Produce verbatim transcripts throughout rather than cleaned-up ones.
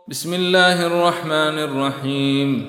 بسم الله الرحمن الرحيم.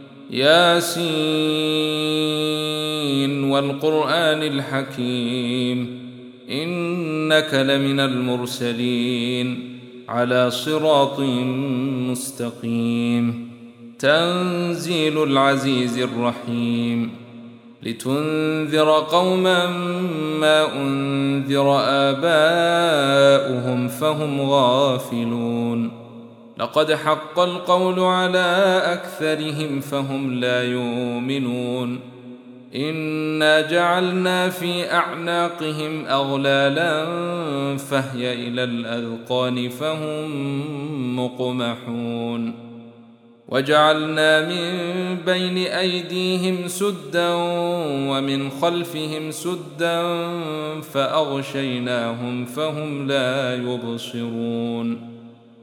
ياسين والقرآن الحكيم إنك لمن المرسلين على صراط مستقيم. تنزيل العزيز الرحيم لتنذر قوما ما أنذر آباؤهم فهم غافلون. لقد حق القول على أكثرهم فهم لا يؤمنون. إنا جعلنا في أعناقهم أغلالا فهي إلى الأذقان فهم مقمحون. وجعلنا من بين أيديهم سدا ومن خلفهم سدا فأغشيناهم فهم لا يبصرون.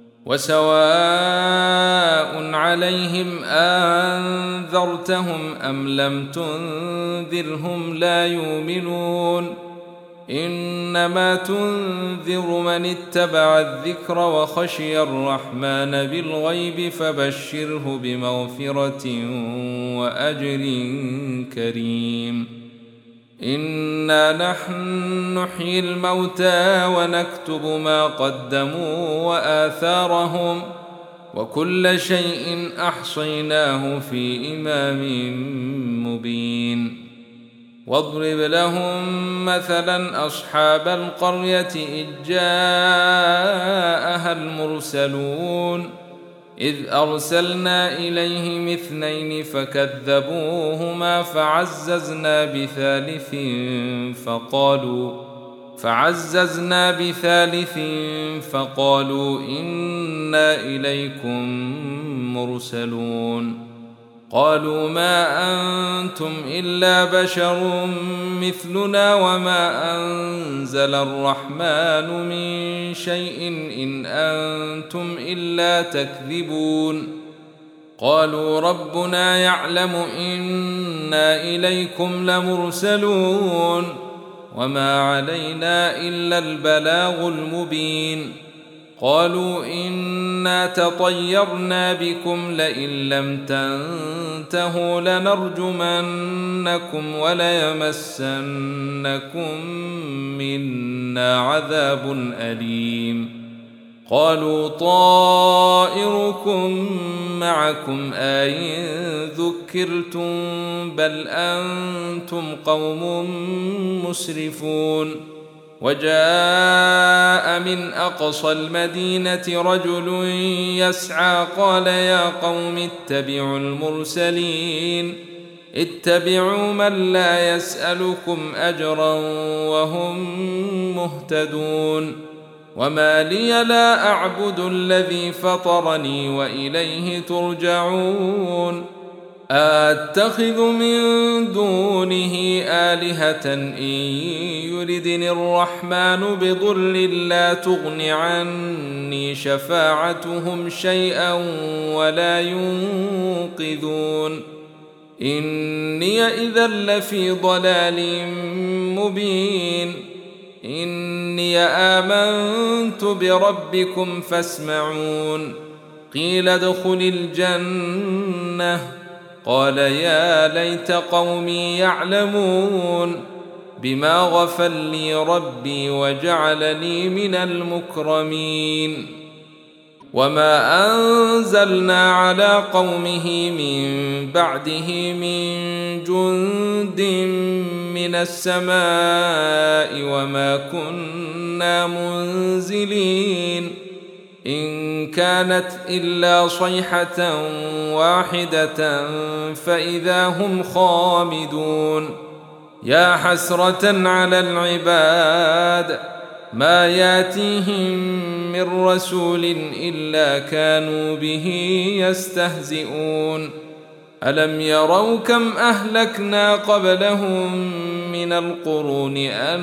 وسواء عليهم أنذرتهم أم لم تنذرهم لا يؤمنون. إنما تنذر من اتبع الذكر وخشي الرحمن بالغيب فبشره بمغفرة وأجر كريم. إنا نحن نحيي الموتى ونكتب ما قدموا وآثارهم وكل شيء أحصيناه في إمام مبين. واضرب لهم مثلا أصحاب القرية إذ جاءها المرسلون إذ أرسلنا إليهم اثنين فكذبوهما فعززنا بثالث فقالوا فعززنا بثالث فقالوا إنا إليكم مرسلون. قالوا ما أنتم إلا بشر مثلنا وما أنزل الرحمن من شيء إن أنتم إلا تكذبون. قالوا ربنا يعلم إنا إليكم لمرسلون وما علينا إلا البلاغ المبين. قالوا إنا تطيرنا بكم لئن لم تنتهوا لنرجمنكم وليمسنكم منا عذاب أليم. قالوا طائركم معكم أئن ذكرتم بل أنتم قوم مسرفون. وجاء من أقصى المدينة رجل يسعى قال يا قوم اتبعوا المرسلين اتبعوا من لا يسألكم أجرا وهم مهتدون. وما لي لا أعبد الذي فطرني وإليه ترجعون. أتخذ من دونه آلهة إن يردني الرحمن بضر لا تغن عني شفاعتهم شيئا ولا ينقذون. إني إذا لفي ضلال مبين. إني آمنت بربكم فاسمعون. قيل ادخل الجنة قال يا ليت قومي يعلمون بما غفر لي ربي وجعلني من المكرمين. وما أنزلنا على قومه من بعده من جند من السماء وما كنا منزلين. إن كانت إلا صيحة واحدة فإذا هم خامدون. يا حسرة على العباد ما ياتيهم من رسول إلا كانوا به يستهزئون. ألم يروا كم أهلكنا قبلهم من القرون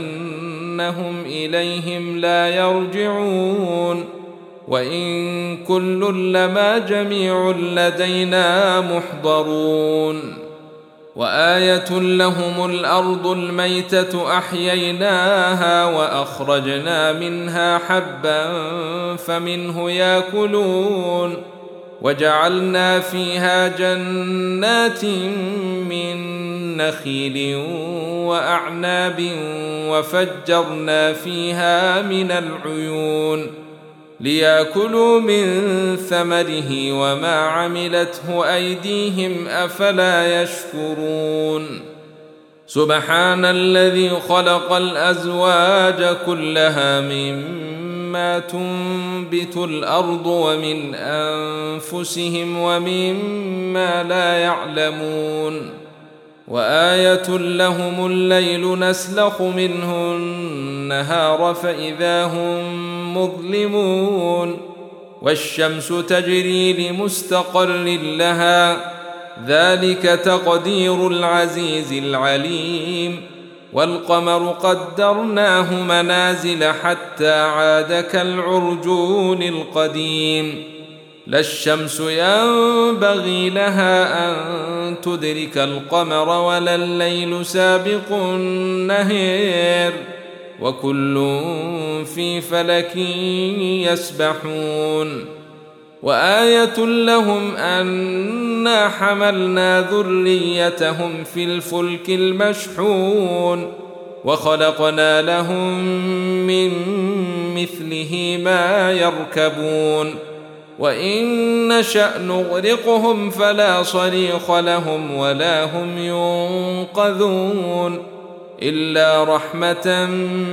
أنهم إليهم لا يرجعون. وإن كل لما جميع لدينا محضرون. وآية لهم الأرض الميتة أحييناها وأخرجنا منها حبا فمنه يأكلون وجعلنا فيها جنات من نخيل وأعناب وفجرنا فيها من العيون ليأكلوا من ثمره وما عملته أيديهم أفلا يشكرون سبحان الذي خلق الأزواج كلها مما تنبت الأرض ومن أنفسهم ومما لا يعلمون وآية لهم الليل نسلخ منه النهار فإذا هم مظلمون والشمس تجري لمستقر لها ذلك تقدير العزيز العليم والقمر قدرناه منازل حتى عاد كالعرجون القديم لا الشمس ينبغي لها أن تدرك القمر ولا الليل سابق النهار وكل في فلك يسبحون وآية لهم أنا حملنا ذريتهم في الفلك المشحون وخلقنا لهم من مثله ما يركبون وإن نشأ نغرقهم فلا صريخ لهم ولا هم ينقذون إلا رحمة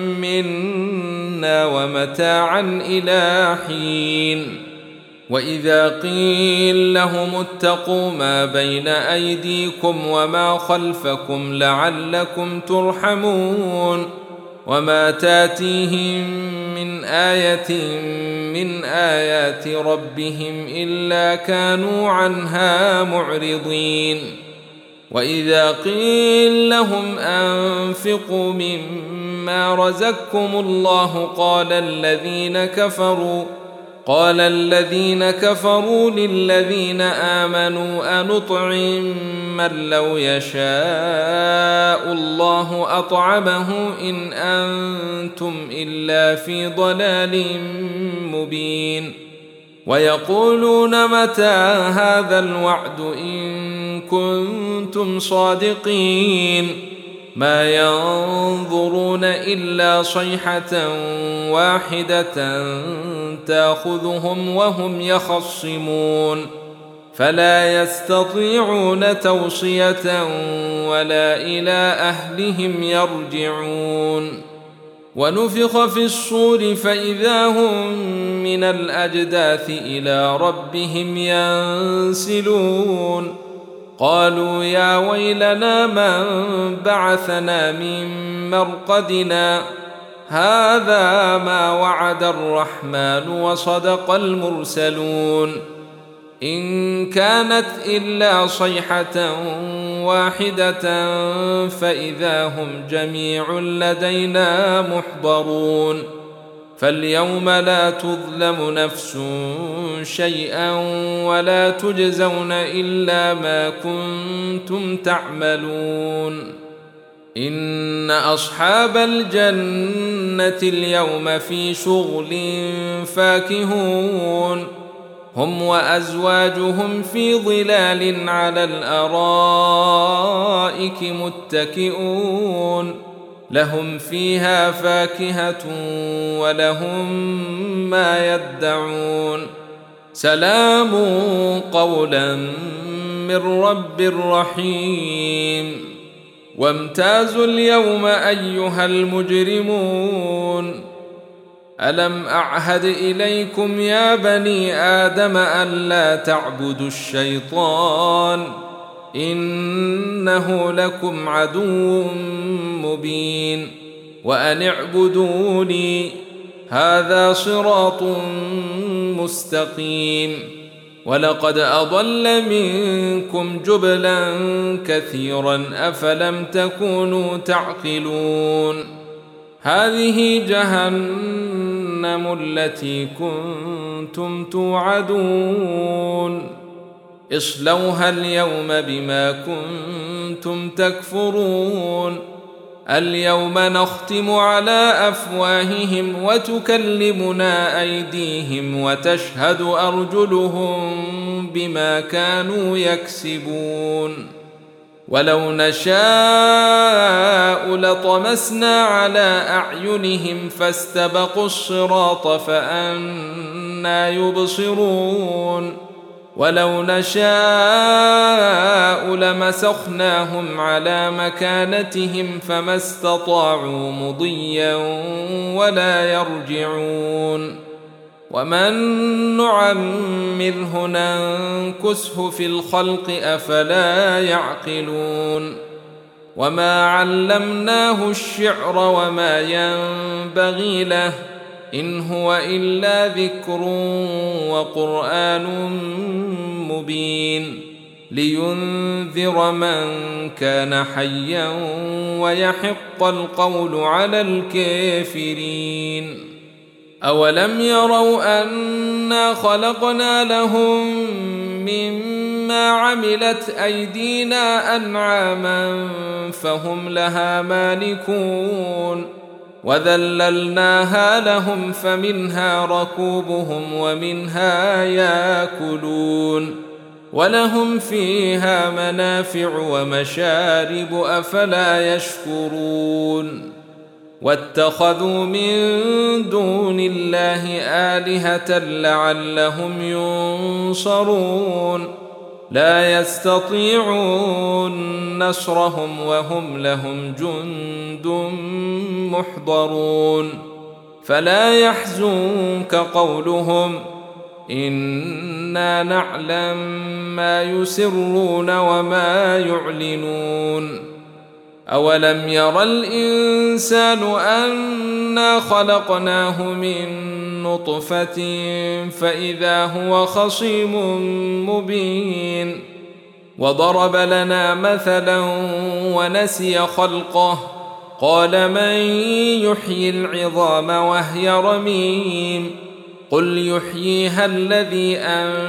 منا ومتاعا إلى حين وإذا قيل لهم اتقوا ما بين أيديكم وما خلفكم لعلكم ترحمون وما تاتيهم من آية من آيات ربهم إلا كانوا عنها معرضين وإذا قيل لهم أنفقوا مما رزقكم الله قال الذين كفروا قال الذين كفروا للذين آمنوا أنطعم من لو يشاء الله أطعمه إن أنتم إلا في ضلال مبين ويقولون متى هذا الوعد إن كنتم صادقين ما ينظرون إلا صيحة واحدة تأخذهم وهم يخصمون فلا يستطيعون توصية ولا إلى أهلهم يرجعون ونفخ في الصور فإذا هم من الأجداث إلى ربهم ينسلون قالوا يا ويلنا من بعثنا من مرقدنا هذا ما وعد الرحمن وصدق المرسلون إن كانت إلا صيحة واحدة فإذا هم جميع لدينا محضرون فاليوم لا تظلم نفس شيئا ولا تجزون إلا ما كنتم تعملون إن أصحاب الجنة اليوم في شغل فاكهون هم وأزواجهم في ظلال على الأرائك متكئون لهم فيها فاكهة ولهم ما يدعون سلام قولا من رب رحيم وامتازوا اليوم أيها المجرمون ألم أعهد إليكم يا بني آدم ألا تعبدوا الشيطان إنه لكم عدو مبين وأن اعبدوني هذا صراط مستقيم ولقد أضل منكم جبلا كثيرا أفلم تكونوا تعقلون هذه جهنم التي كنتم توعدون اصلوها اليوم بما كنتم تكفرون اليوم نختم على أفواههم وتكلمنا أيديهم وتشهد أرجلهم بما كانوا يكسبون ولو نشاء لطمسنا على أعينهم فاستبقوا الصراط فأنى يبصرون ولو نشاء لمسخناهم على مكانتهم فما استطاعوا مضيا ولا يرجعون ومن نعمره ننكسه في الخلق أفلا يعقلون وما علمناه الشعر وما ينبغي له إن هو إلا ذكر وقرآن مبين لينذر من كان حيا ويحق القول على الكافرين أولم يروا أنا خلقنا لهم مما عملت أيدينا أنعاما فهم لها مالكون وذللناها لهم فمنها ركوبهم ومنها ياكلون ولهم فيها منافع ومشارب أفلا يشكرون واتخذوا من دون الله آلهة لعلهم ينصرون لا يستطيعون نصرهم وهم لهم جند محضرون فلا يحزنك قولهم إنا نعلم ما يسرون وما يعلنون أولم ير الإنسان أنا خلقناه من نطفة فإذا هو خصيم مبين وضرب لنا مثلا ونسي خلقه قال من يحيي العظام وهي رميم قل يحييها الذي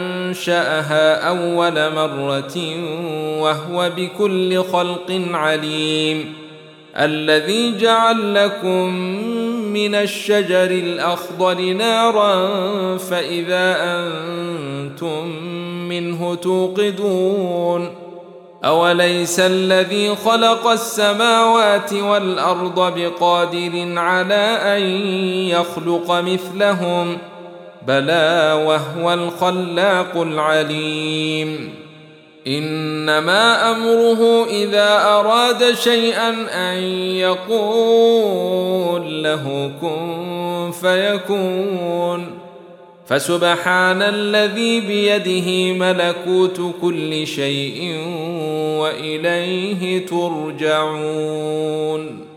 أنشأها أول مرة وهو بكل خلق عليم الذي جعل لكم من الشجر الأخضر نارا فإذا أنتم منه توقدون أوليس الذي خلق السماوات والأرض بقادر على أن يخلق مثلهم بلى وهو الخلاق العليم إنما أمره إذا أراد شيئا أن يقول له كن فيكون فسبحان الذي بيده ملكوت كل شيء وإليه ترجعون.